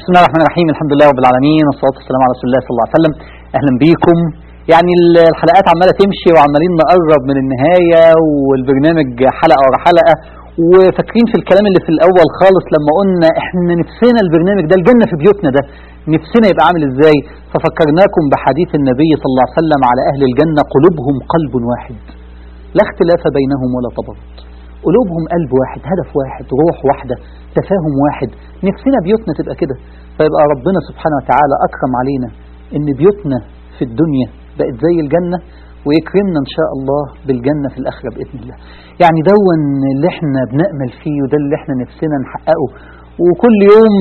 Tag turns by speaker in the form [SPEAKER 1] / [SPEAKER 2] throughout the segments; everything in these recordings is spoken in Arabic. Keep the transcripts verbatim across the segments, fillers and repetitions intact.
[SPEAKER 1] بسم الله الرحمن الرحيم. الحمد لله رب العالمين، والصلاة والسلام على رسول الله صلى الله عليه وسلم. أهلا بيكم. يعني الحلقات عمالة تمشي وعمالين نقرب من النهاية، والبرنامج حلقة ورا حلقة. وفاكرين في الكلام اللي في الأول خالص لما قلنا إحنا نفسنا البرنامج ده الجنة في بيوتنا ده نفسنا يبقى عامل إزاي، ففكرناكم بحديث النبي صلى الله عليه وسلم على أهل الجنة: قلوبهم قلب واحد لا اختلاف بينهم ولا تباغض. قلوبهم قلب واحد، هدف واحد، روح واحدة، تفاهم واحد. نفسنا بيوتنا تبقى كده، فيبقى ربنا سبحانه وتعالى أكرم علينا إن بيوتنا في الدنيا بقت زي الجنة، ويكرمنا إن شاء الله بالجنة في الآخرة بإذن الله. يعني دون اللي احنا بنأمل فيه، وده اللي احنا نفسنا نحققه. وكل يوم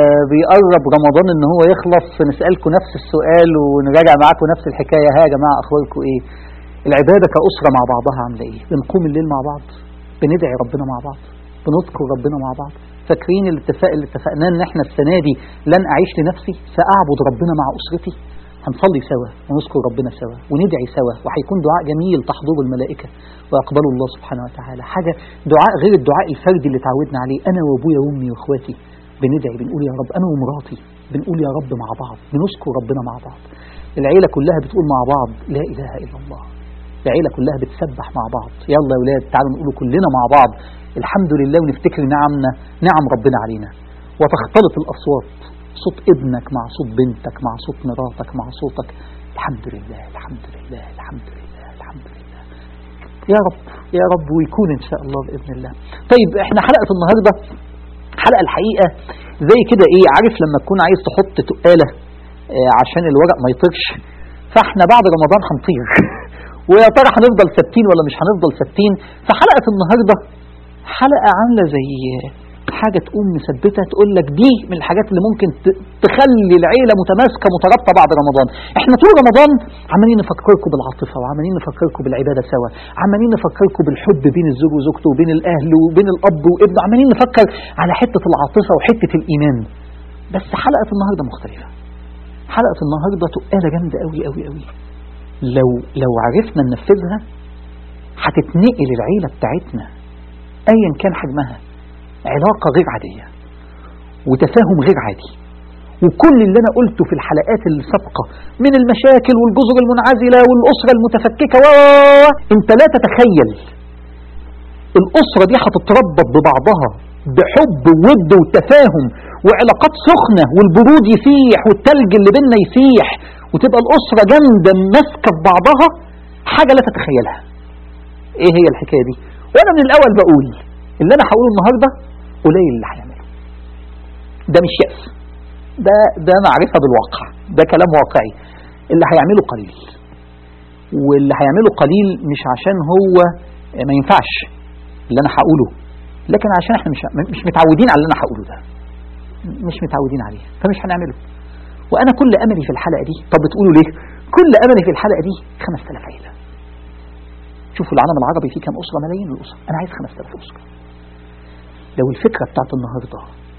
[SPEAKER 1] بيقرب رمضان إن هو يخلص نسألكم نفس السؤال ونراجع معاكم نفس الحكاية: ها يا جماعة أخباركم إيه؟ العبادة كأسرة مع بعضها عاملة إيه؟ بنقوم الليل مع بعض، بندعي ربنا مع بعض، بنذكر ربنا مع بعض. فاكرين الاتفاق اللي اتفقناه ان احنا السنة دي لن اعيش لنفسي، سأعبد ربنا مع اسرتي. هنصلي سوا ونذكر ربنا سوا وندعي سوا، وهيكون دعاء جميل تحضر الملائكة ويقبل الله سبحانه وتعالى. حاجة دعاء غير الدعاء الفردي اللي تعودنا عليه، انا وابويا وامي واخواتي بندعي بنقول يا رب، انا ومراتي بنقول يا رب مع بعض، بنذكر ربنا مع بعض. العيلة كلها بتقول مع بعض لا اله الا الله. العيلة كلها بتسبح مع بعض. يلا يا ولاد تعالوا نقولوا كلنا مع بعض الحمد لله، ونفتكر نعمنا نعم ربنا علينا. وتختلط الأصوات، صوت ابنك مع صوت بنتك مع صوت مراتك مع صوتك. الحمد لله الحمد لله الحمد لله الحمد لله. يا رب يا رب، ويكون إن شاء الله بإذن الله. طيب احنا حلقة النهاردة حلقة الحقيقة زي كده ايه، عارف لما تكون عايز تحط تقالة اه عشان الورق ما يطيرش، فاحنا بعد رمضان هنطير ويا ترى هنفضل ثابتين ولا مش هنفضل ثابتين. فحلقة النهاردة حلقة عاملة زي حاجة تقوم مثبتة، تقول لك دي من الحاجات اللي ممكن تخلي العيلة متماسكة مترابطة بعد رمضان. احنا طول رمضان عمالين نفكركم بالعاطفة، وعمالين نفكركم بالعبادة سوا، عمالين نفكركم بالحب بين الزوج وزوجته وبين الأهل وبين الأب وابنه، عمالين نفكر على حتة العاطفة وحتة الإيمان. بس حلقة النهاردة مختلفة. حلقة النهاردة تقالة جامدة قوي قوي قوي. لو لو عرفنا ننفذها هتتنقل العيلة بتاعتنا ايا كان حجمها علاقة غير عادية وتفاهم غير عادي. وكل اللي انا قلته في الحلقات السابقة من المشاكل والجزر المنعزلة والأسرة المتفككة و انت لا تتخيل الأسرة دي هتتربط ببعضها بحب وود وتفاهم وعلاقات سخنة، والبرود يسيح والتلج اللي بيننا يسيح، وتبقى الأسرة جامدة ماسكة في بعضها. حاجة لا تتخيلها. ايه هي الحكاية دي؟ وانا من الاول بقول اللي انا هقوله النهاردة قليل اللي هيعمله. ده مش يأس، ده ده معرفة بالواقع، ده كلام واقعي. اللي هيعمله قليل، واللي هيعمله قليل مش عشان هو ما ينفعش اللي انا هقوله، لكن عشان احنا مش مش متعودين على اللي انا هقوله ده، مش متعودين عليه، فمش هنعمله. وانا كل املي في الحلقة دي، طب بتقولوا ليه؟ كل املي في الحلقة دي خمس تلاف عيلة. شوفوا العالم العربي فيه كام أسرة؟ ملايين الأسر. أنا عايز خمس تلاف أسرة. لو الفكرة بتاعت النهاردة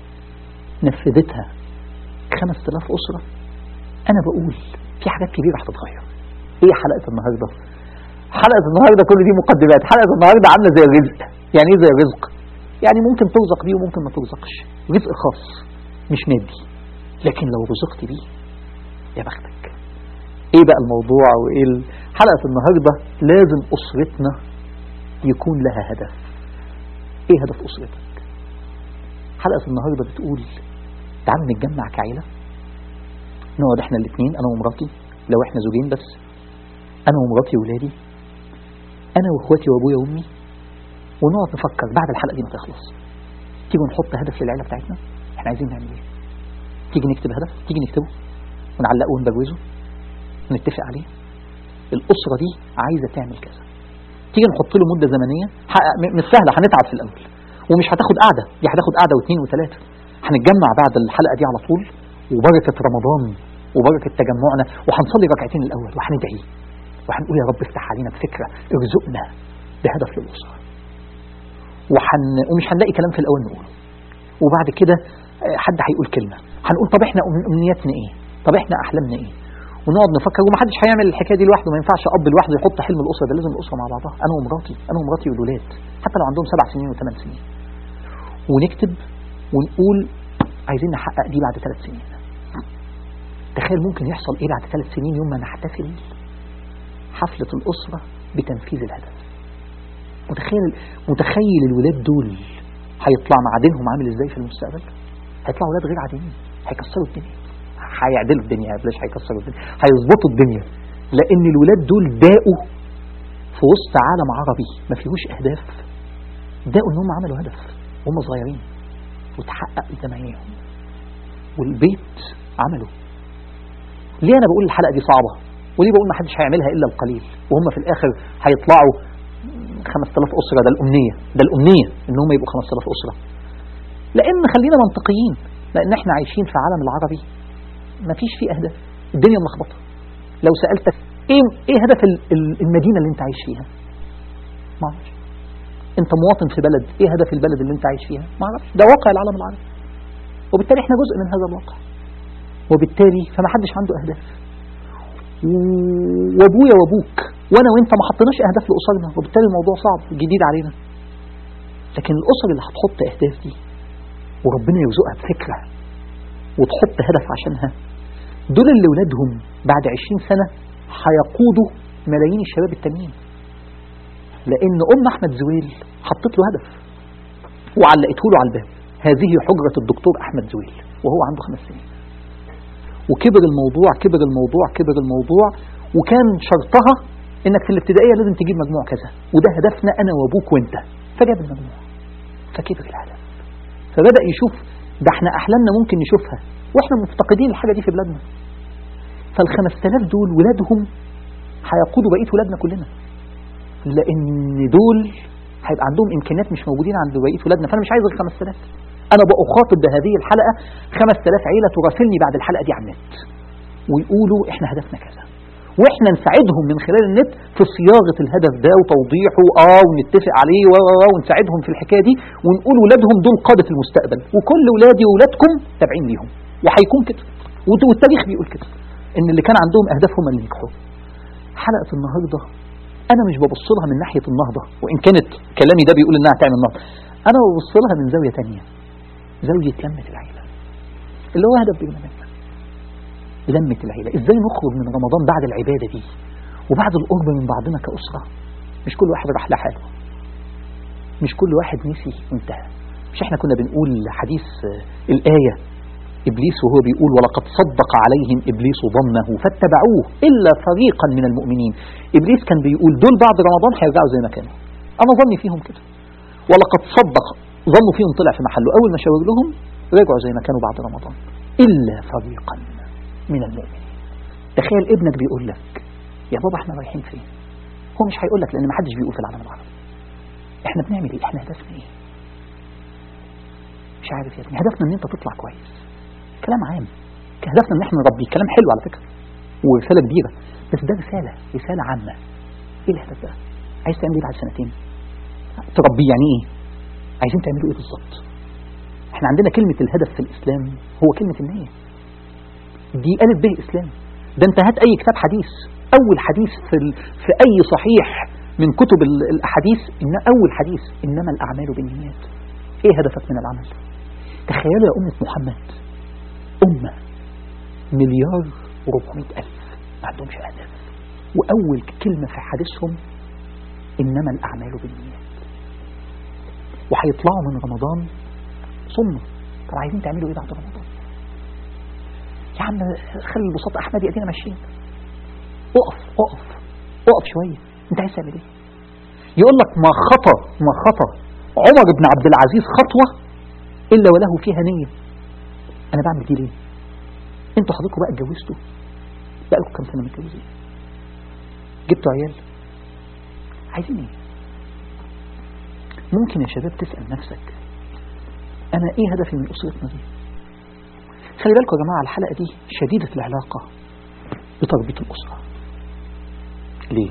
[SPEAKER 1] نفذتها خمس تلاف أسرة، أنا بقول في حاجات كبيرة هتتغير. إيه حلقة النهاردة؟ حلقة النهاردة كل دي مقدمات. حلقة النهاردة عاملة زي الرزق. يعني إيه زي الرزق؟ يعني ممكن ترزق بيه وممكن ما ترزقش. رزق خاص مش مادي، لكن لو رزقت بيه يا بختك. ايه بقى الموضوع وايه حلقة النهاردة؟ لازم اسرتنا يكون لها هدف. ايه هدف اسرتك؟ حلقة النهاردة بتقول تعالوا نتجمع كعيلة، نقعد احنا الاثنين انا ومراتي، لو احنا زوجين بس، انا ومراتي وولادي، انا واخواتي وابويا وامي، ونقعد نفكر بعد الحلقة دي ما تخلص. تيجوا نحط هدف للعيلة بتاعتنا، احنا عايزين نعمل ايه؟ تيجي نكتب هدف، تيجي نكتبه ونعلقه ونبروزه نتفق عليه. الأسرة دي عايزة تعمل كذا، تيجي نحط له مدة زمنية. مش سهلة، هنتعب في الأول ومش هتاخد قعدة، دي هتاخد قعدة واثنين وثلاثة. هنتجمع بعد الحلقة دي على طول، وبركة رمضان وبركة تجمعنا، وهنصلي ركعتين الأول وهندعي وهنقول يا رب افتح علينا بفكرة، ارزقنا بهدف للأسرة. وحن... ومش هنلاقي كلام في الأول نقوله، وبعد كده حد هيقول كلمة، هنقول طب احنا أمنياتنا ايه، طب احنا أحلامنا ايه، ونقعد نفكر. ومحدش هيعمل الحكايه دي لوحده، ما ينفعش اب لوحده يحط حلم الاسره ده، لازم الاسره مع بعضها، انا ومراتي انا ومراتي والولاد حتى لو عندهم سبع سنين وثمان سنين، ونكتب ونقول عايزين نحقق دي بعد ثلاث سنين. تخيل ممكن يحصل ايه بعد ثلاث سنين يوم ما نحتفل حفلة الأسرة بتنفيذ الهدف. متخيل متخيل الولاد دول هيطلع معادنهم عامل ازاي في المستقبل؟ هيطلعوا ولاد غير عاديين، هيكسروا الدنيا، هيعدلوا الدنيا، بلاش هيكسروا الدنيا، هيظبطوا الدنيا. لأن الولاد دول داقوا في وسط عالم عربي ما فيهوش أهداف، داقوا إنهم عملوا هدف وهم صغيرين وتحقق قدام عينيهم، والبيت عملوا. ليه أنا بقول الحلقة دي صعبة؟ وليه بقول ما حدش هيعملها إلا القليل؟ وهم في الآخر هيطلعوا خمسة آلاف أسرة. ده الأمنية، ده الأمنية إن هم يبقوا خمسة آلاف أسرة. لأن خلينا منطقيين، لأن إحنا عايشين في عالم العربي ما فيش فيه أهداف، الدنيا ملخبطة. لو سألتك إيه إيه هدف المدينة اللي أنت عايش فيها؟ ما أعرفش. أنت مواطن في بلد، إيه هدف البلد اللي أنت عايش فيها؟ ما أعرفش. ده واقع العالم العربي، وبالتالي إحنا جزء من هذا الواقع، وبالتالي فما حدش عنده أهداف. وابويا وابوك وانا وانت ما حطيناش اهداف لاسرنا، وبالتالي الموضوع صعب جديد علينا. لكن الاسر اللي هتحط اهداف دي وربنا يرزقها بفكره وتحط هدف عشانها، دول اللي ولادهم بعد عشرين سنه هيقودوا ملايين الشباب التانيين. لان ام احمد زويل حطت له هدف وعلقته له على الباب: هذه حجره الدكتور احمد زويل، وهو عنده خمس سنين. وكبر الموضوع كبر الموضوع كبر الموضوع وكان شرطها انك في الابتدائية لازم تجيب مجموع كذا، وده هدفنا انا وابوك وانت. فجاب المجموع، فكبر الهدف، فبدأ يشوف ده احنا احلامنا ممكن نشوفها واحنا مفتقدين الحاجة دي في بلادنا. فالخمس تلاف دول ولادهم هيقودوا بقية ولادنا كلنا، لان دول هيبقى عندهم امكانيات مش موجودين عند بقية ولادنا. فانا مش عايز غير خمس تلاف. أنا بأخاطب بهذه الحلقة خمس تلاف عيلة تراسلني بعد الحلقة دي على النت ويقولوا إحنا هدفنا كذا، وإحنا نساعدهم من خلال النت في صياغة الهدف ده وتوضيحه آه ونتفق عليه ونساعدهم في الحكاية دي، ونقول ولادهم دول قادة المستقبل، وكل ولادي وولادكم تابعين ليهم، وهيكون كده. والتاريخ بيقول كده إن اللي كان عندهم أهداف هم اللي نجحوا. حلقة النهاردة أنا مش ببص لها من ناحية النهضة، وإن كانت كلامي ده بيقول إنها تعمل نهضة، أنا ببص لها من زاوية تانية، زاوية لمة العيلة، اللي هو هدف برنامجنا لمة العيلة. ازاي نخرج من رمضان بعد العبادة دي وبعد القرب من بعضنا كأسرة؟ مش كل واحد راح لحاله، مش كل واحد نسي وانتهى. مش احنا كنا بنقول حديث الآية إبليس وهو بيقول: ولقد صدق عليهم إبليس ظنه فاتبعوه إلا فريقا من المؤمنين. إبليس كان بيقول دول بعد رمضان هيرجعوا زي ما كانوا، أنا ظني فيهم كده. ولقد صدق ظنوا فيهم، طلع في محله، أول ما شاور لهم رجعوا زي ما كانوا بعد رمضان إلا فريقا من المؤمنين. تخيل ابنك بيقول لك: يا بابا احنا رايحين فين؟ هو مش هيقول لك لأن ما حدش بيقول في العالم العربي احنا بنعمل ايه، احنا هدفنا ايه. مش عارف يا ابني، هدفنا ان انت تطلع كويس، كلام عام. هدفنا ان احنا نربي، كلام حلو على فكرة ورسالة كبيرة، بس ده رسالة رسالة عامة. ايه الهدف ده؟ عايز تعمل ايه بعد سنتين؟ تربي يعني ايه؟ عايزين تعملوا ايه بالظبط؟ احنا عندنا كلمة الهدف في الاسلام هو كلمة النية، دي ألف به اسلام. ده انت هات اي كتاب حديث، اول حديث في, ال... في اي صحيح من كتب الاحاديث، ان اول حديث انما الاعمال بالنيات. ايه هدفك من العمل؟ تخيلوا يا أمة محمد، أمة مليار وربعمائة ألف ما عندهمش أهداف، وأول كلمة في حديثهم إنما الأعمال بالنيات، وهيطلعوا من رمضان صموا. طب عايزين تعملوا إيه بعد رمضان؟ يا عم خلي البساط أحمد يأتينا ماشيين، اقف اقف اقف شوية، أنت عايز تعمل إيه؟ يقول لك: ما خطى ما خطى عمر بن عبد العزيز خطوة إلا وله فيها نية. أنا بعمل دي ليه؟ أنتوا حضرتكم بقى اتجوزتوا، بقى لكم كم سنة متجوزين، جبتوا عيال، عايزين إيه؟ ممكن يا شباب تسأل نفسك: أنا إيه هدفي من أسرتنا دي؟ خلي بالكم يا جماعة، الحلقة دي شديدة العلاقة بتربية الأسرة. ليه؟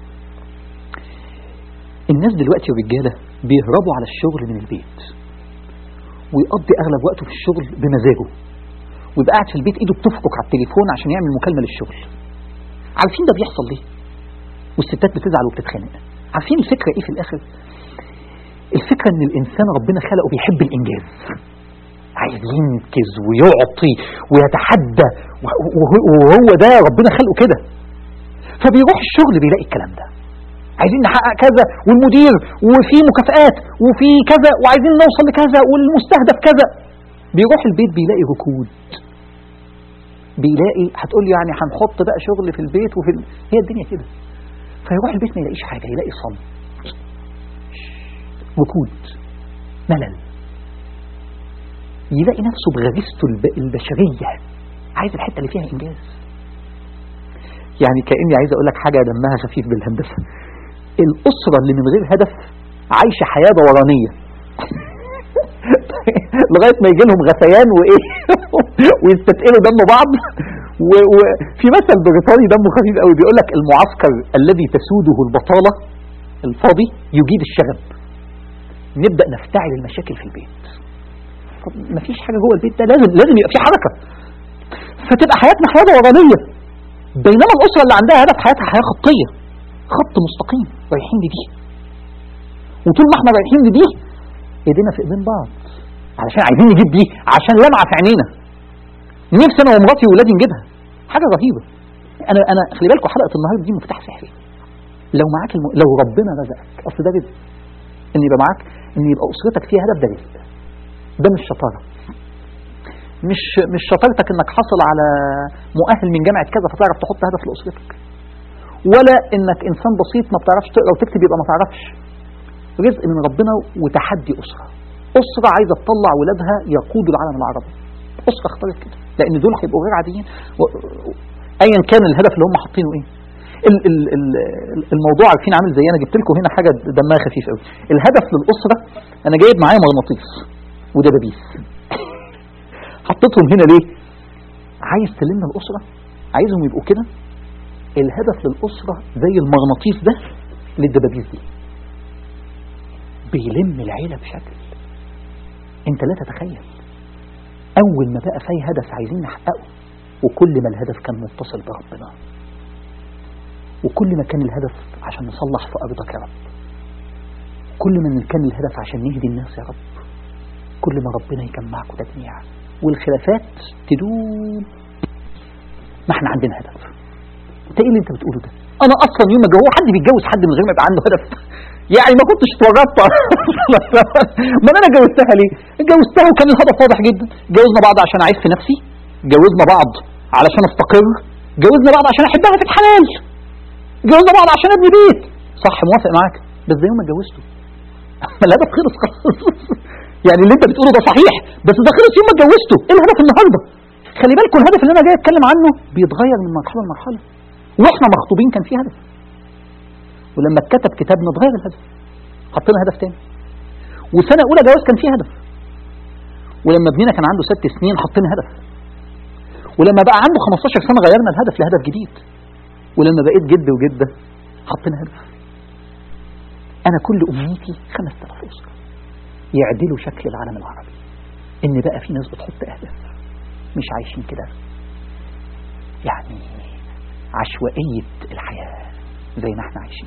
[SPEAKER 1] الناس دلوقتي والرجالة بيهربوا على الشغل من البيت، ويقضي أغلب وقته في الشغل بمزاجه، ويبقى قاعد في البيت إيده بتفكك على التليفون عشان يعمل مكالمة للشغل. عارفين ده بيحصل ليه؟ والستات بتزعل وبتتخانق. عارفين الفكرة إيه في الآخر؟ الفكرة إن الإنسان ربنا خلقه بيحب الإنجاز، عايز ينكز ويعطي ويتحدى، وهو ده ربنا خلقه كده. فبيروح الشغل بيلاقي الكلام ده، عايزين نحقق كذا والمدير وفي مكافآت وفي كذا وعايزين نوصل لكذا والمستهدف كذا. بيروح البيت بيلاقي ركود، بيلاقي هتقول لي يعني هنحط بقى شغل في البيت وفي ال... هي الدنيا كده. فيروح البيت ما يلاقيش حاجة، يلاقي صمت، ركود، ملل. يلاقي نفسه بغريزته البشرية عايز الحتة اللي فيها إنجاز. يعني كأني عايز أقول لك حاجة دمها خفيف بالهندسة. الأسرة اللي من غير هدف عايشة حياة دورانية لغاية ما يجي لهم غثيان وإيه ويستثقلوا دم بعض. وفي مثل بريطاني دمه خفيف قوي بيقول لك المعسكر الذي تسوده البطالة الفاضي يجيد الشغب. نبدأ نفتعل المشاكل في البيت. طب مفيش حاجة جوه البيت ده، لازم لازم يبقى في حركة، فتبقى حياتنا حياة دورانية. بينما الأسرة اللي عندها هدف حياتها حياة خطية، خط مستقيم رايحين لدي، وطول ما احنا رايحين لدي ايدينا في ايدين بعض علشان عايزين نجيب دي، عشان لمعة في عينينا. نفسي انا ومراتي وولادي نجيبها، حاجة رهيبة. انا انا خلي بالكم حلقة النهارده دي مفتاح سحري. لو معاك الم... لو ربنا رزقك، اصل ده رزق ان يبقى معاك، ان يبقى اسرتك فيها هدف، ده رزق. ده مش شطارة، مش مش شطارتك انك حصل على مؤهل من جامعة كذا فتعرف تحط هدف لأسرتك، ولا انك انسان بسيط ما بتعرفش تقرا وتكتب يبقى ما تعرفش. رزق من ربنا وتحدي أسرة. أسرة عايزة تطلع ولادها يقودوا العالم العربي. أسرة اختارت كده لأن دول هيبقوا غير عاديين و... أيا كان الهدف اللي هم حاطينه إيه. ال... ال... ال... الموضوع عارفين عامل زي، أنا جبت لكم هنا حاجة دمها خفيف قوي. الهدف للأسرة أنا جايب معايا مغناطيس ودبابيس حطيتهم هنا ليه؟ عايز تلم الأسرة، عايزهم يبقوا كده. الهدف للأسرة زي المغناطيس ده للدبابيس دي، بيلم العيلة بشكل انت لا تتخيل. اول ما بقى في هدف عايزين نحققه، وكل ما الهدف كان متصل بربنا، وكل ما كان الهدف عشان نصلح في ارضك يا رب، كل ما كان الهدف عشان نهدي الناس يا رب، كل ما ربنا يجمعكم تجميع والخلافات تدوم. ما احنا عندنا هدف. انت ايه اللي انت بتقوله ده؟ انا اصلا يوم ما هو حد بيتجوز حد من غير ما يبقى عنده هدف؟ يعني ما كنتش اتورطت ما انا اتجوزتها ليه؟ اتجوزتها وكان الهدف واضح جدا. اتجوزنا بعض عشان اعيش في نفسي، اتجوزنا بعض علشان استقر، اتجوزنا بعض عشان احبها في الحلال، اتجوزنا بعض عشان ابني بيت. صح، موافق معاك، بس ده يوم ما اتجوزته الهدف خلص خلاص. يعني اللي انت بتقوله ده صحيح، بس ده خلص يوم ما اتجوزته. ايه الهدف النهارده؟ خلي بالكم الهدف اللي انا جاي اتكلم عنه بيتغير من مرحله لمرحله. واحنا مخطوبين كان في هدف، ولما اتكتب كتابنا اتغير الهدف، حطينا هدف تاني. وسنه اولى جواز كان في هدف، ولما ابننا كان عنده ست سنين حطينا هدف، ولما بقى عنده خمستاشر سنه غيرنا الهدف لهدف جديد، ولما بقيت جد وجده حطينا هدف. انا كل امنيتي خمس آلاف اسره يعدلوا شكل العالم العربي، ان بقى في ناس بتحط اهداف، مش عايشين كده يعني عشوائية الحياة زي ما احنا عايشين.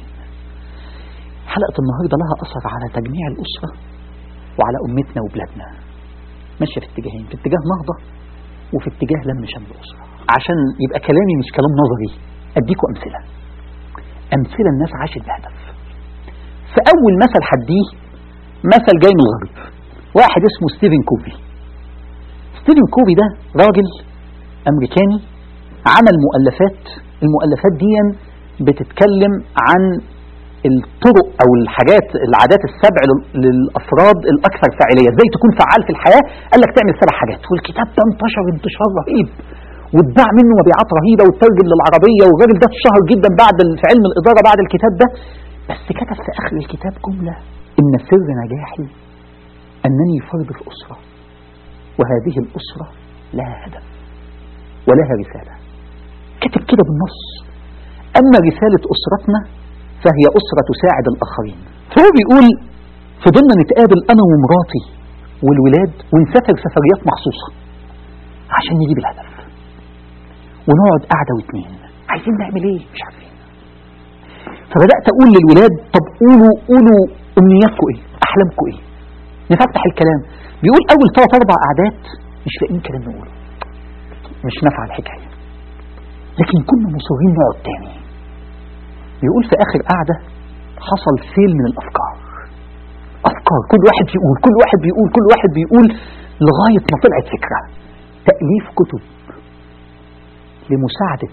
[SPEAKER 1] حلقة النهاردة لها أثر على تجميع الأسرة وعلى أمتنا وبلادنا، ماشية في اتجاهين، في اتجاه نهضة وفي اتجاه لم شمل الأسرة. عشان يبقى كلامي مش كلام نظري، أديكم أمثلة أمثلة الناس عاشت بهدف. فأول مثل حديه مثل جاي من الغرب، واحد اسمه ستيفن كوفي. ستيفن كوفي ده راجل أمريكاني عمل مؤلفات. المؤلفات دي بتتكلم عن الطرق أو الحاجات العادات السبع للأفراد الأكثر فاعلية، ازاي تكون فعال في الحياة. قال لك تعمل سبع حاجات، والكتاب ده انتشر انتشار رهيب واتباع منه مبيعات رهيبة وترجم للعربية، والراجل ده اتشهر جدا بعد في علم الإدارة بعد الكتاب ده. بس كتب في آخر الكتاب جملة: إن سر نجاحي أنني فرد في أسرة، وهذه الأسرة لها هدف ولها رسالة. كتب كده بالنص: أما رسالة أسرتنا فهي أسرة تساعد الآخرين. فهو بيقول فضلنا نتقابل أنا ومراتي والولاد ونسافر سفريات مخصوصة عشان نجيب الهدف، ونقعد قعدة واتنين عايزين نعمل ايه مش عارفين. فبدأت أقول للولاد: طب قولوا قولوا أمنياتكم ايه، أحلامكم ايه. نفتح الكلام. بيقول أول ثلاث أربع قعدات مش لاقيين كلام نقوله، مش نافعة الحكاية، لكن كنا مصرين نقعد تاني. بيقول في آخر قعدة حصل سيل من الأفكار، أفكار كل واحد يقول كل واحد بيقول كل واحد بيقول لغاية ما طلعت فكرة تأليف كتب لمساعدة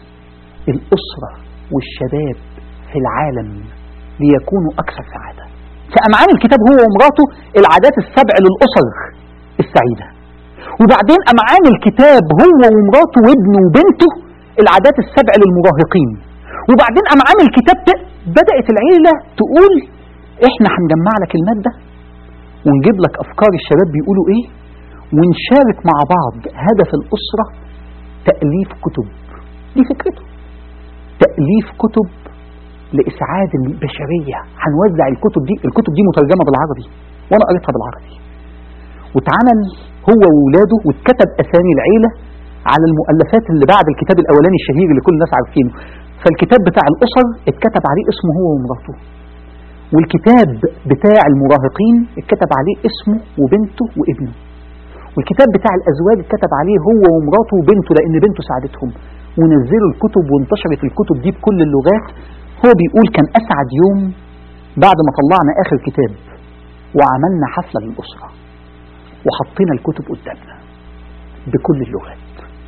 [SPEAKER 1] الأسرة والشباب في العالم ليكونوا أكثر سعادة. فقام عامل الكتاب هو ومراته العادات السبع للأسر السعيدة، وبعدين قام عامل كتاب هو ومراته وابنه وبنته العادات السبع للمراهقين، وبعدين قام عامل كتاب بدأت العيلة تقول احنا هنجمع لك المادة ونجيب لك أفكار الشباب بيقولوا ايه ونشارك مع بعض هدف الأسرة تأليف كتب. دي فكرته، تأليف كتب لإسعاد البشرية. هنوزع الكتب دي، الكتب دي مترجمة بالعربي وأنا قريتها بالعربي، واتعمل هو وولاده واتكتب أسامي العيلة على المؤلفات اللي بعد الكتاب الأولاني الشهير اللي كل الناس عارفينه. فالكتاب بتاع الأسر اتكتب عليه اسمه هو ومراته، والكتاب بتاع المراهقين اتكتب عليه اسمه وبنته وابنه، والكتاب بتاع الأزواج اتكتب عليه هو ومراته وبنته لأن بنته ساعدتهم، ونزلوا الكتب وانتشرت الكتب دي بكل اللغات. هو بيقول كان أسعد يوم بعد ما طلعنا آخر كتاب وعملنا حفلة للأسرة وحطينا الكتب قدامنا بكل اللغات.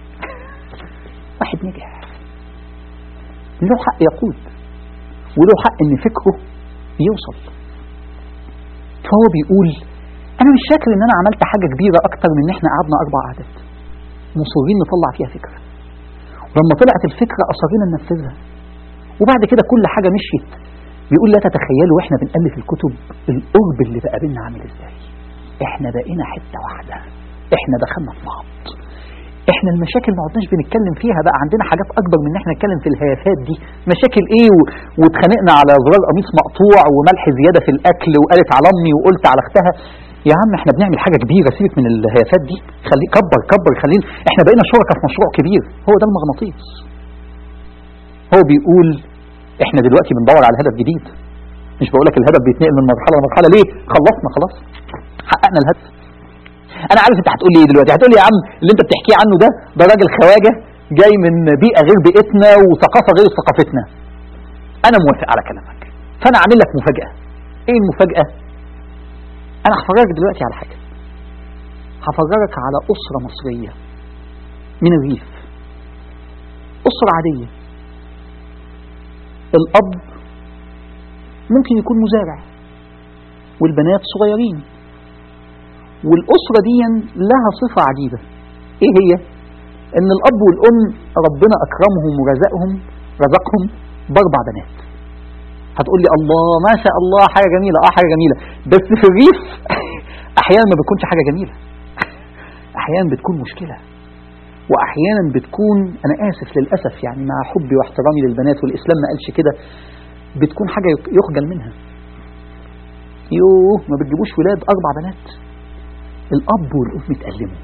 [SPEAKER 1] واحد نجح له حق يقود وله حق ان فكره يوصل. فهو بيقول انا مش فاكر ان انا عملت حاجة كبيرة اكتر من ان احنا قعدنا اربع قعدات مصرين نطلع فيها فكرة، ولما طلعت الفكرة اصرينا ننفذها، وبعد كده كل حاجة مشيت. بيقول لا تتخيلوا واحنا بنألف الكتب القرب اللي بقى بينا عامل ازاي. احنا بقينا حتة واحدة، احنا دخلنا في بعض، احنا المشاكل ما عدناش بنتكلم فيها، بقى عندنا حاجات اكبر من ان احنا نتكلم في الهيافات دي. مشاكل ايه و... واتخانقنا على زرار قميص مقطوع وملح زيادة في الاكل وقالت على امي وقلت على اختها. يا عم احنا بنعمل حاجة كبيرة، سيبك من الهيافات دي، خلي كبر كبر خلينا احنا بقينا شركاء في مشروع كبير. هو ده المغناطيس. هو بيقول احنا دلوقتي بندور على هدف جديد، مش بقول لك الهدف بيتنقل من مرحلة لمرحلة، ليه؟ خلصنا خلاص، حققنا الهدف. انا عارف انت هتقول لي ايه دلوقتي، هتقول لي يا عم اللي انت بتحكيه عنه ده ده راجل خواجه جاي من بيئه غير بيئتنا وثقافه غير ثقافتنا. انا موافق على كلامك، فانا عامل لك مفاجاه. ايه المفاجاه؟ انا هفرجك دلوقتي على حاجه، هفرجك على اسره مصريه من الريف، اسره عاديه. الاب ممكن يكون مزارع والبنات صغيرين، والأسرة دي لها صفة عجيبة. ايه هي؟ ان الاب والام ربنا اكرمهم ورزقهم رزقهم باربع بنات. هتقول لي الله ما شاء الله حاجة جميلة. اه حاجة جميلة، بس في الريف احيانا ما بتكونش حاجة جميلة، احيانا بتكون مشكلة، واحيانا بتكون، انا اسف للأسف يعني مع حبي واحترامي للبنات والاسلام ما قالش كده، بتكون حاجة يخجل منها. يوه ما بتجيبوش ولاد اربع بنات. الأب والأم اتألموا،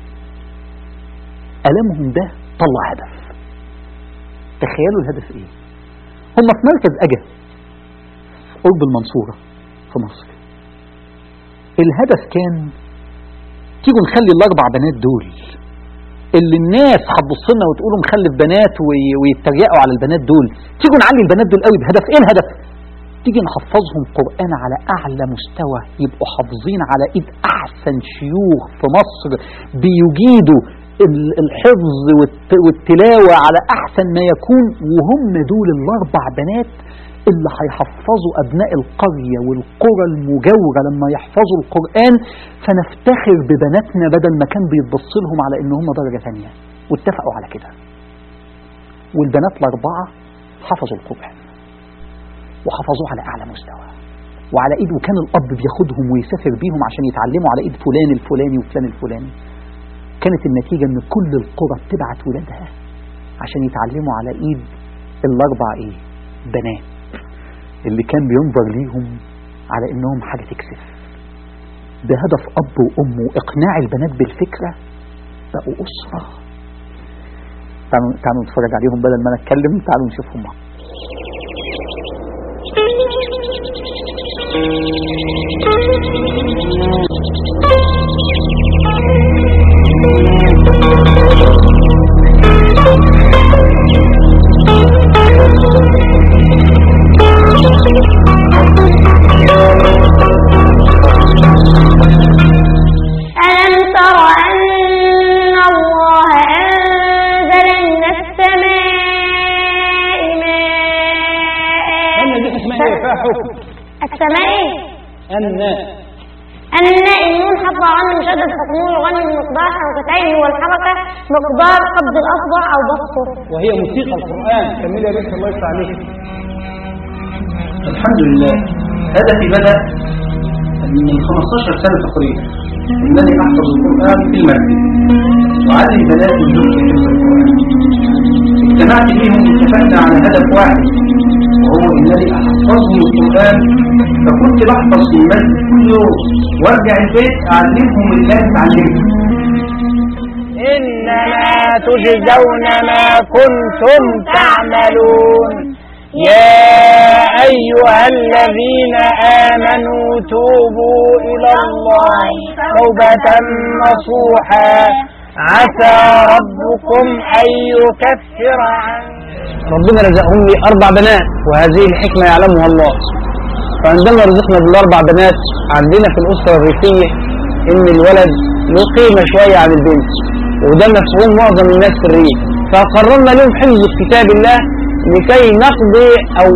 [SPEAKER 1] ألمهم ده طلع هدف. تخيلوا الهدف ايه؟ هم في مركز أجا قرب المنصورة في مصر. الهدف كان تيجوا نخلي الأربع بنات دول اللي الناس هتبص لنا وتقولوا مخلف بنات ويتريقوا على البنات دول، تيجوا نعلي البنات دول قوي بهدف ايه الهدف؟ تيجي نحفظهم قرآن على أعلى مستوى، يبقوا حافظين على إيد أحسن شيوخ في مصر بيجيدوا الحفظ والتلاوة على أحسن ما يكون، وهم دول الأربع بنات اللي هيحفظوا أبناء القرية والقرى المجاورة لما يحفظوا القرآن. فنفتخر ببناتنا بدل ما كان بيتبص لهم على إن هم درجة ثانية. واتفقوا على كده، والبنات الأربعة حفظوا القرآن وحفظوه على أعلى مستوى وعلى إيد، وكان الأب بياخدهم ويسافر بيهم عشان يتعلموا على إيد فلان الفلاني وفلان الفلاني. كانت النتيجة إن كل القرى بتبعت ولادها عشان يتعلموا على إيد الأربع إيه؟ بنات اللي كان بينظر ليهم على إنهم حاجة تكسف. بهدف أب وأم وإقناع البنات بالفكرة بقوا أسرة. تعالوا تعالوا نتفرج عليهم بدل ما نتكلم، تعالوا نشوفهم معا.
[SPEAKER 2] السماء
[SPEAKER 3] الناء
[SPEAKER 2] الناء النون حرف عن مشدد حكمه يغني بمقدار حركتين والحركة مقدار قبض الأصبع أو بسطه،
[SPEAKER 3] وهي موسيقى القرآن. كمل يا بنت الله يفتح عليك. الحمد لله، هدفي بدأ من خمستاشر سنة تقريبا إنني أحفظ القرآن في المسجد وعلم بنات من زوجتي حفظ القرآن. اجتمعت بهم واتفقنا على هدف واحد وهو إنني أحفظهم القرآن، فكنت بحفظ في المسجد كل يوم وارجع البيت أعلمهم اللي اتعلمته.
[SPEAKER 4] إنما تجزون ما كنتم تعملون. يا أيها الذين آمنوا توبوا إلى الله توبة نصوحا عسى ربكم أن يكفر عنكم.
[SPEAKER 3] ربنا رزقهم لي أربع بنات وهذه الحكمة يعلمها الله. فعندما رزقنا بالأربع بنات عندنا في الأسرة الريفية إن الولد له قيمة شوية عن البنت، وده مفهوم معظم الناس في الريف. فقررنا لهم حفظ كتاب الله لكي نقضي أو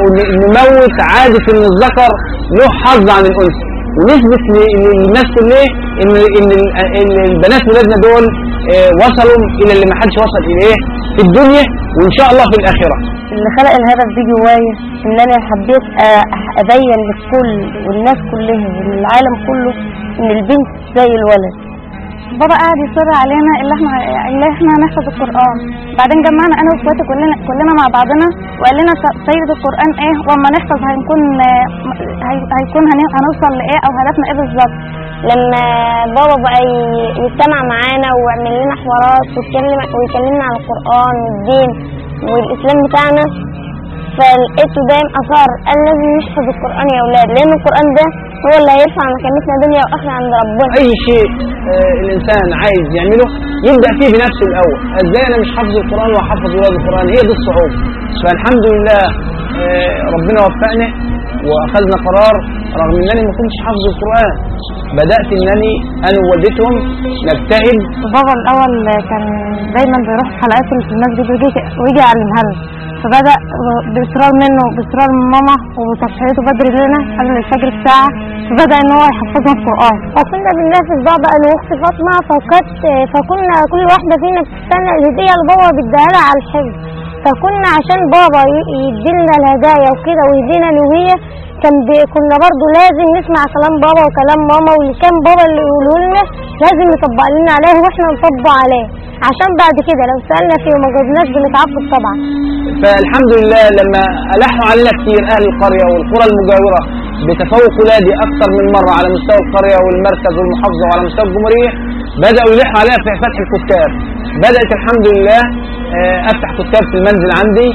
[SPEAKER 3] نموت عادة إن الذكر له حظ عن الأنثى، ونثبت للناس كلها إن إن البنات ولادنا دول وصلوا إلى اللي ما حدش وصل إليه في الدنيا وإن شاء الله في الآخرة.
[SPEAKER 5] اللي خلق الهدف دي جوايا إن أنا حبيت أبين للكل والناس كلها والعالم كله إن البنت زي الولد.
[SPEAKER 6] بابا قاعد يصر علينا اللي احنا اللي احنا هنحفظ القرآن، بعدين جمعنا انا واخواتي كلنا كلنا مع بعضنا وقال لنا سيد القرآن ايه، واما نحفظ هنكون هيكون هنوصل لايه او هدفنا ايه بالظبط.
[SPEAKER 2] لما بابا بقى يجتمع معانا ويعمل لنا حوارات ويتكلم ويكلمنا عن القرآن والدين والاسلام بتاعنا، فلقيته دايم اثار قال لازم نحفظ القرآن يا اولاد، لان القرآن ده هو اللي هيرفع مكانتنا دنيا واخره عند ربنا.
[SPEAKER 3] اي شيء آه الانسان عايز يعمله يبدا فيه بنفسه الاول. ازاي انا مش حافظ القرآن واحفظ ولاد القرآن؟ هي دي الصعوبه. فالحمد لله آه ربنا وفقنا واخذنا قرار رغم انني ما كنتش حافظ القرآن، بدات انني انا ووالدتهم نجتهد.
[SPEAKER 6] بابا الاول كان دايما بيروح حلقات في المسجد ويجي ويجي يعلمها لنا، فبدأ بإصرار منه وبإصرار من ماما وبتصحيته بدري لنا قبل الفجر بساعة، فبدأ إن هو يحفظنا القرآن.
[SPEAKER 2] فكنا بننافس بابا أنا وأختي فاطمة، فكانت فكنا كل واحدة فينا بتستنى الهدية اللي بابا بيديها على الحفظ، فكنا عشان بابا يديلنا الهدايا وكده ويدينا الهوية كان كنا برضو لازم نسمع كلام بابا وكلام ماما، واللي كان بابا اللي يقوله لنا لازم يطبق لنا عليه واحنا نطبق عليه، عشان بعد كده لو سألنا فيه وما جبناش بنتعاقب طبعا.
[SPEAKER 3] فالحمد لله لما ألحوا علينا كتير أهل القرية والقرى المجاورة بتفوق ولادي أكثر من مرة على مستوى القرية والمركز والمحافظة وعلى مستوى الجمهورية، بدأوا يلحوا عليها في فتح الكتاب. بدأت الحمد لله أفتح كتاب في المنزل عندي.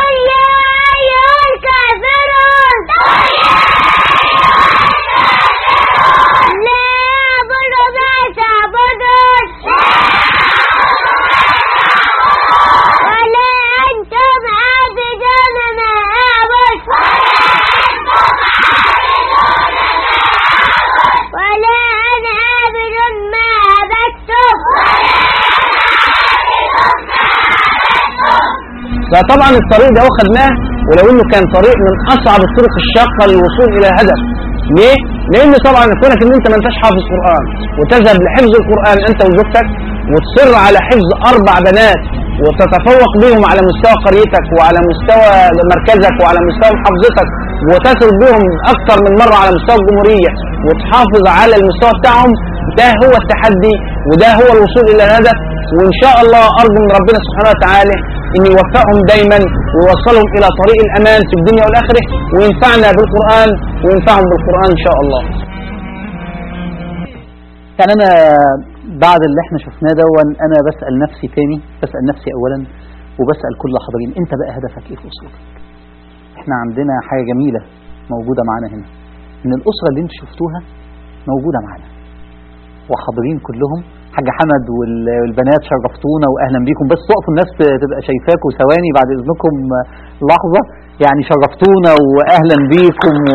[SPEAKER 3] فطبعا الطريق ده خدناه ولو انه كان طريق من اصعب الطرق الشاقه للوصول الى هدف. ليه؟ لان طبعا كونك ان انت ما انتش حافظ قرآن وتذهب لحفظ القرآن انت وزوجتك وتصر على حفظ اربع بنات وتتفوق بهم على مستوى قريتك وعلى مستوى مركزك وعلى مستوى محافظتك وتصل بهم اكثر من مره على مستوى الجمهوريه وتحافظ على المستوى بتاعهم، ده هو التحدي وده هو الوصول الى الهدف. وان شاء الله ارجو من ربنا سبحانه وتعالى ان يوفقهم دايما ويوصلهم الى طريق الامان في الدنيا والاخره وينفعنا بالقرآن وينفعهم بالقرآن ان شاء الله.
[SPEAKER 1] يعني انا بعد اللي احنا شفناه ده انا بسأل نفسي تاني، بسأل نفسي اولا وبسأل كل حاضرين، انت بقى هدفك ايه في وصولك؟ احنا عندنا حاجة جميلة موجودة معانا هنا، ان الاسره اللي انتوا شفتوها موجوده معانا وحاضرين كلهم. حاج حمد والبنات شرفتونا واهلا بيكم، بس وقفوا الناس تبقى شايفاكم ثواني بعد اذنكم لحظه، يعني شرفتونا واهلا بيكم و...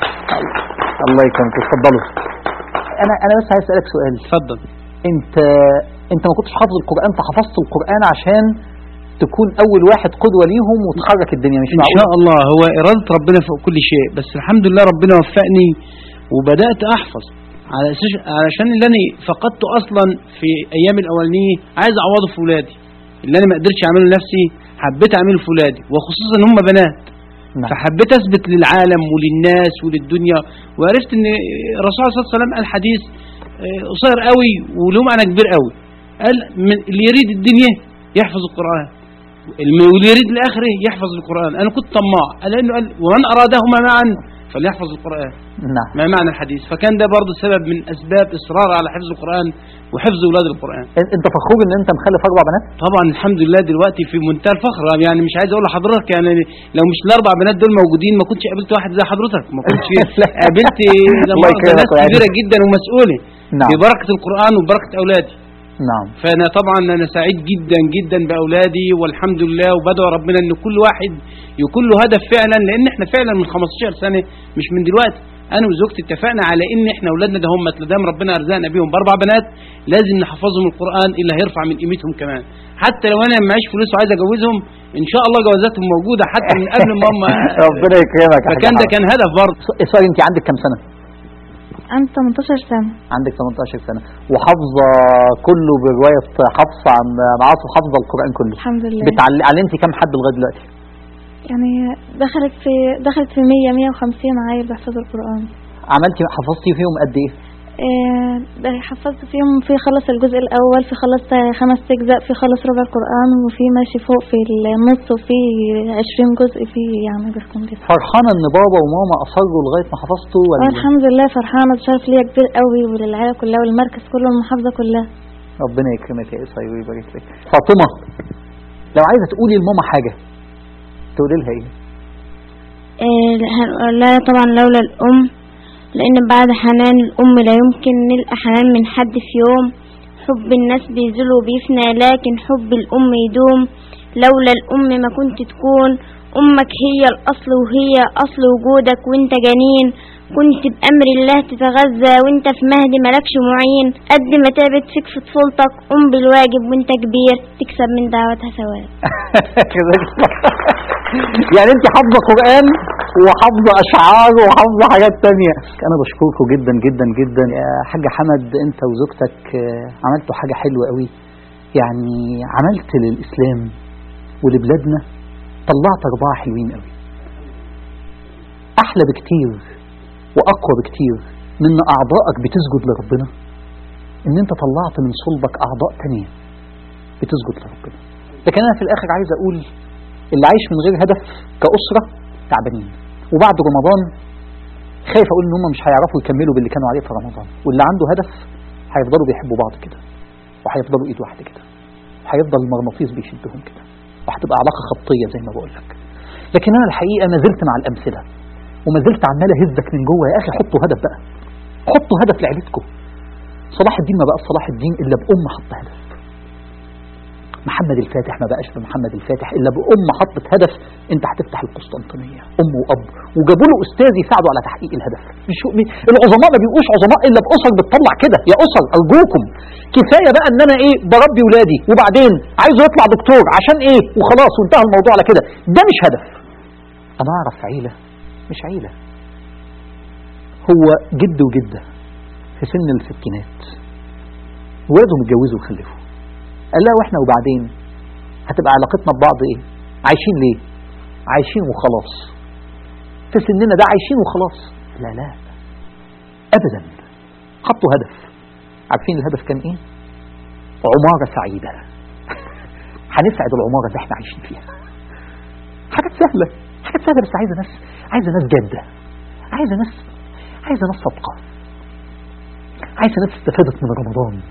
[SPEAKER 1] الله يكرمكم. اتفضلوا. انا انا بس عايز اسالك سؤال.
[SPEAKER 3] اتفضل.
[SPEAKER 1] انت انت ما كنتش حافظ القران فحفظت القران عشان تكون اول واحد قدوه ليهم وتحرك الدنيا، مش معقول؟
[SPEAKER 3] ان شاء الله، هو اراده ربنا فوق كل شيء، بس الحمد لله ربنا وفقني وبدات احفظ على اساس علشان اللي انا فقدته اصلا في ايام الاولانيه عايز اعوضه في ولادي، اللي انا ما قدرتش اعمله لنفسي حبيت اعمله في ولادي، وخصوصا ان هم بنات. نعم. فحبيت اثبت للعالم وللناس وللدنيا، وعرفت ان الرسول صلى الله عليه وسلم قال حديث قصير قوي وله معنى كبير قوي، قال من اللي يريد الدنيا يحفظ القران، واللي يريد الاخره يحفظ القران. انا كنت طماع، لانه قال ومن ارادهما معا فليحفظ القرآن.
[SPEAKER 1] نعم.
[SPEAKER 3] ما معنى الحديث؟ فكان ده برضه سبب من أسباب إصرار على حفظ القرآن وحفظ أولاد القرآن.
[SPEAKER 1] أنت فخور إن أنت مخلف أربع بنات؟
[SPEAKER 3] طبعا الحمد لله دلوقتي في منتهى الفخر، يعني مش عايز أقول لحضرتك يعني لو مش الأربع بنات دول موجودين ما كنتش قابلت واحد زي حضرتك، ما كنتش قابلت ناس كبيرة جدا ومسؤولة. نعم. ببركة القرآن وبركة أولادي.
[SPEAKER 1] نعم.
[SPEAKER 3] فأنا طبعا أنا سعيد جدا جدا بأولادي والحمد لله، وبدعو ربنا إن كل واحد يكون له هدف فعلا، لأن إحنا فعلا من خمستاشر سنة مش من دلوقتي أنا وزوجتي اتفقنا على إن إحنا أولادنا ده هم لدام ربنا أرزقنا بيهم بأربع بنات لازم نحفظهم القرآن اللي هيرفع من قيمتهم كمان، حتى لو أنا معيش فلوس وعايز أجوزهم إن شاء الله جوازاتهم موجودة حتى من قبل ما هم
[SPEAKER 1] ربنا يكرمك.
[SPEAKER 3] فكان ده كان هدف برضه.
[SPEAKER 1] سوري، أنت عندك كام سنة؟
[SPEAKER 6] عندي تمنتاشر سنة.
[SPEAKER 1] عندك تمنتاشر سنة وحافظة كله برواية حفص عن عاصم، حافظة القرآن كله
[SPEAKER 6] الحمد لله.
[SPEAKER 1] بتعلي علمتي كام حد لغاية دلوقتي؟
[SPEAKER 6] يعني دخلت في دخلت في مية مية وخمسين عيل بيحفظوا القرآن.
[SPEAKER 1] عملتي حفظتي فيهم قد ايه؟
[SPEAKER 6] ايه حفظت فيهم، في خلص الجزء الأول، في خلص خمس أجزاء، في خلص ربع القرآن، وفي ماشي فوق في النص، وفي عشرين جزء في يعني بيحكم لسه.
[SPEAKER 1] فرحانة إن بابا وماما أصروا لغاية ما حفظتوا ولا؟
[SPEAKER 6] الحمد لله فرحانة، شرف ليا كبير قوي وللعائلة كلها والمركز كله والمحافظة كلها.
[SPEAKER 1] ربنا يكرمك يا إسراء ويبارك لك. فاطمة، لو عايزة تقولي لماما حاجة تقولي لها إيه؟
[SPEAKER 2] إيه لا طبعا لولا الأم، لأن بعد حنان الأم لا يمكن نلقى حنان من حد في يوم. حب الناس بيزول وبيفنى لكن حب الأم يدوم. لولا الأم ما كنت تكون أمك هي الأصل وهي أصل وجودك، وانت جنين كنت بأمر الله تتغذى، وانت في مهد ملكش معين. قد ما تابت فيك في طفولتك قم بالواجب، وانت كبير تكسب من دعوتها ثواب.
[SPEAKER 1] يعني انت حافظة قرآن وحافظة أشعار وحافظة حاجات تانية. أنا بشكركم جدا جدا جدا يا حاج حمد، أنت وزوجتك عملتوا حاجة حلوة قوي، يعني عملت للإسلام ولبلادنا طلعت أربعة حلوين قوي، أحلى بكتير وأقوى بكتير من أعضائك بتسجد لربنا، إن أنت طلعت من صلبك أعضاء تانية بتسجد لربنا. لكن أنا في الآخر عايز أقول اللي عايش من غير هدف كأسرة تعبانين، وبعد رمضان خايف أقول إن هم مش هيعرفوا يكملوا باللي كانوا عليه في رمضان، واللي عنده هدف هيفضلوا بيحبوا بعض كده، وهيفضلوا إيد واحدة كده، وهيفضل المغناطيس بيشدهم كده، وهتبقى علاقة خطية زي ما بقول لك. لكن أنا الحقيقة ما زلت مع الأمثلة وما زلت عمال أهزك من جوه، يا أخي حطوا هدف بقى، حطوا هدف لعيلتكم. صلاح الدين ما بقى صلاح الدين إلا بأم حط هدف. محمد الفاتح ما بقاش بمحمد الفاتح إلا بأم حطت هدف، أنت هتفتح القسطنطينية، أم وأب، وجابوا له أستاذ يساعدوا على تحقيق الهدف. مش العظماء ما بيبقوش عظماء إلا بأسر بتطلع كده. يا أسر أرجوكم كفاية بقى إن أنا إيه بربي ولادي وبعدين عايزه يطلع دكتور عشان إيه وخلاص وانتهى الموضوع على كده، ده مش هدف. أنا أعرف عيلة مش عيلة، هو جد وجدة في سن الستينات ولاده متجوزوا وخلفوا، قال لا واحنا وبعدين هتبقى علاقتنا ببعض ايه؟ عايشين ليه؟ عايشين وخلاص، في سننا ده عايشين وخلاص. لا لا ابدا، حطوا هدف. عارفين الهدف كان ايه؟ عمارة سعيدة. هنسعد العمارة اللي احنا عايشين فيها. حاجات سهلة، حاجات سهلة بس عايزة ناس، عايزة ناس جادة، عايزة ناس عايزة ناس صادقة، عايزة ناس استفادت من رمضان،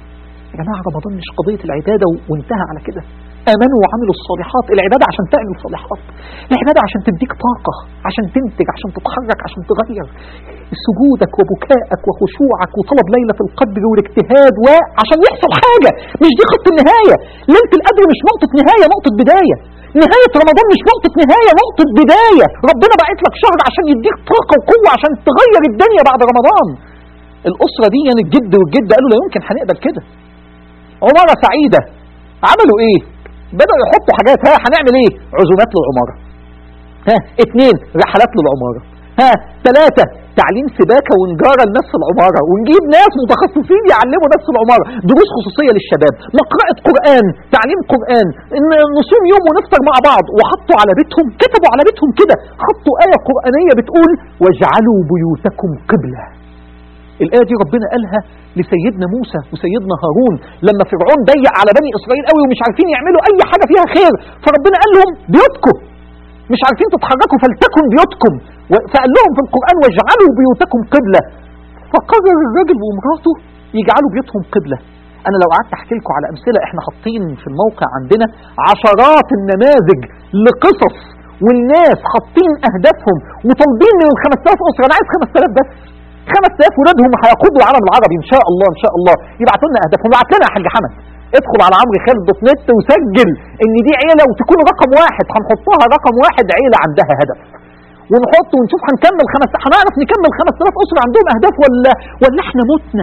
[SPEAKER 1] يا جماعة رمضان مش قضية العبادة وانتهى على كده. آمنوا وعملوا الصالحات. العبادة عشان تعمل صالحات، العبادة عشان تديك طاقة، عشان تنتج، عشان تتحرك، عشان تغير. سجودك وبكائك وخشوعك وطلب ليلة القدر والاجتهاد وعشان يحصل حاجة. مش دي خط النهاية. ليلة القدر مش نقطة نهاية، نقطة بداية. نهاية رمضان مش نقطة نهاية، نقطة بداية. ربنا بعت لك شهر عشان يديك طاقة وقوة عشان تغير الدنيا بعد رمضان. الأسرة دي يعني الجد والجد قالوا لا يمكن هنقبل كده. عمارة سعيدة عملوا ايه؟ بدأوا يحطوا حاجات. ها هنعمل ايه؟ عزومات للعمارة. ها اتنين رحلات للعمارة. ها ثلاثة تعليم سباكة ونجارة لناس العمارة، ونجيب ناس متخصصين يعلموا ناس العمارة، دروس خصوصية للشباب، مقرأة قرآن، تعليم قرآن، ان نصوم يوم ونفطر مع بعض. وحطوا على بيتهم، كتبوا على بيتهم كده، حطوا آية قرآنية بتقول واجعلوا بيوتكم قبلة. الآية دي ربنا قالها لسيدنا موسى وسيدنا هارون لما فرعون ضيق على بني إسرائيل قوي ومش عارفين يعملوا أي حاجة فيها خير، فربنا قال لهم بيوتكم مش عارفين تتحركوا فلتكن بيوتكم، فقال لهم في القرآن واجعلوا بيوتكم قبلة. فقرر الراجل ومراته يجعلوا بيوتهم قبلة. أنا لو قعدت أحكي لكم على أمثلة، إحنا حاطين في الموقع عندنا عشرات النماذج لقصص والناس حاطين أهدافهم وطالبين من الخمس آلاف أسرة. أنا عايز خمس آلاف بس، خمس آلاف ولادهم هيقودوا العالم العربي ان شاء الله ان شاء الله. يبعتوا لنا اهدافهم. ابعت لنا يا حاج حمد، ادخل على عمرو خالد دوت نت وسجل ان دي عيله وتكون رقم واحد، هنحطها رقم واحد عيله عندها هدف، ونحط ونشوف هنكمل خمس هنعرف نكمل خمس آلاف اسره عندهم اهداف ولا ولا احنا متنا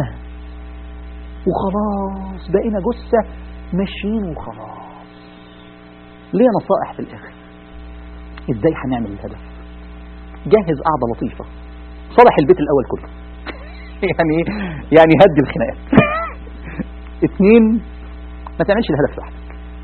[SPEAKER 1] وخلاص بقينا جثه ماشيين وخلاص. ليه نصائح في الاخر ازاي هنعمل الهدف. جهز قعده لطيفه، صالح البيت الاول كله يعني يعني هدي الخناقات. اثنين ما تعملش الهدف لوحدك.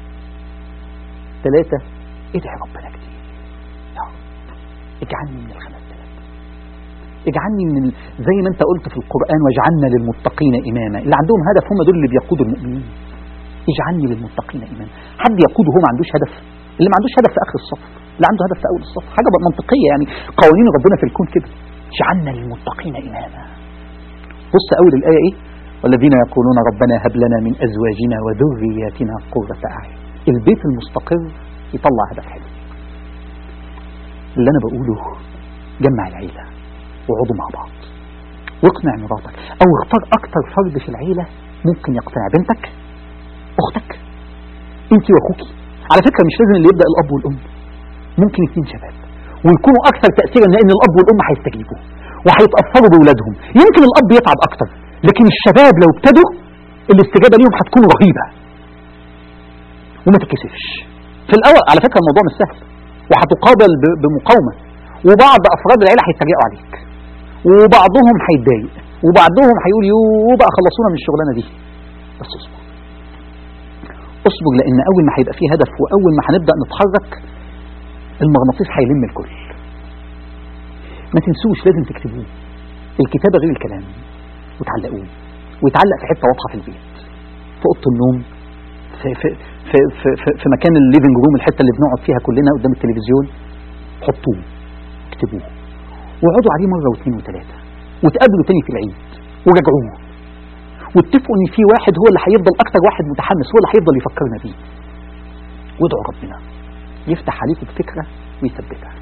[SPEAKER 1] ثلاثة ادعي ربنا كتير، يا رب اجعلني من الخمس آلاف، اجعلني من ال... زي ما انت قلت في القرآن واجعلنا للمتقين إماما. اللي عندهم هدف هم دول اللي بيقودوا المؤمنين. اجعلني للمتقين إماما. حد يقوده هو ما عندوش هدف؟ اللي ما عندوش هدف في آخر الصف، اللي عنده هدف في أول الصف. حاجة منطقية يعني، قوانين ربنا في الكون كده. اجعلنا للمتقين إماما. بص أول الآية إيه؟ والذين يقولون ربنا هب لنا من أزواجنا وذرياتنا قرة أعين. البيت المستقر يطلع هدف حلو. اللي أنا بقوله جمع العيلة وقعدوا مع بعض واقنع مراتك، أو اختار أكتر فرد في العيلة ممكن يقتنع. بنتك، أختك، أنت وأخوكي. على فكرة مش لازم اللي يبدأ الأب والأم، ممكن اتنين شباب ويكونوا أكثر تأثيرا، لأن الأب والأم هيستجيبوا وهيتأثروا بأولادهم. يمكن الأب يتعب أكتر، لكن الشباب لو ابتدوا الاستجابة ليهم هتكون رهيبة. وما تكسفش في الأول. على فكرة الموضوع مش سهل وهتقابل بمقاومة، وبعض أفراد العيلة هيتريقوا عليك، وبعضهم هيتضايق، وبعضهم هيقول يوه بقى خلصونا من الشغلانة دي. بس اصبر اصبر، لأن أول ما هيبقى فيه هدف وأول ما هنبدأ نتحرك المغناطيس هيلم الكل. ما تنسوش لازم تكتبوه. الكتابة غير الكلام، وتعلقوه ويتعلق في حتة واضحة في البيت، في أوضة النوم، في في في في, في, في مكان الليفنج روم، الحتة اللي بنقعد فيها كلنا قدام التلفزيون. حطوه، اكتبوه، وقعدوا عليه مرة واثنين وثلاثة، وتقابلوا تاني في العيد وراجعوه، واتفقوا ان في واحد هو اللي هيفضل اكتر واحد متحمس، هو اللي هيفضل يفكرنا بيه. وادعوا ربنا يفتح عليكم بفكرة ويثبتها.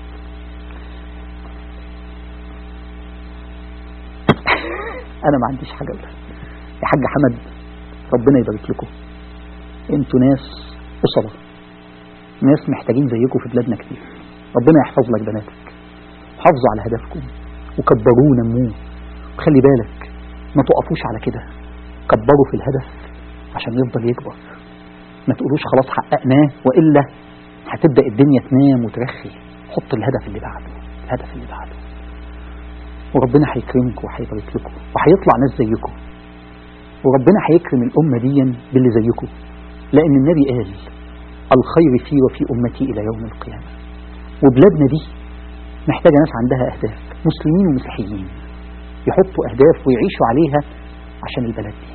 [SPEAKER 1] انا ما عنديش حاجة اقولها. يا حاج حمد ربنا يبارك لكم، انتوا ناس أسرة، ناس محتاجين زيكم في بلادنا كتير. ربنا يحفظ لك بناتك، حافظوا على هدفكم وكبروه ونموه. وخلي بالك ما تقفوش على كده، كبروا في الهدف عشان يفضل يكبر. ما تقولوش خلاص حققناه وإلا هتبدأ الدنيا تنام وترخي. حط الهدف اللي بعده، الهدف اللي بعده، وربنا هيكرمكم وهيبارك لكم وهيطلع ناس زيكم، وربنا هيكرم الأمة دي باللي زيكم، لأن النبي قال الخير في وفي أمتي إلى يوم القيامة. وبلادنا دي محتاجة ناس عندها أهداف، مسلمين ومسيحيين، يحطوا أهداف ويعيشوا عليها عشان البلد دي.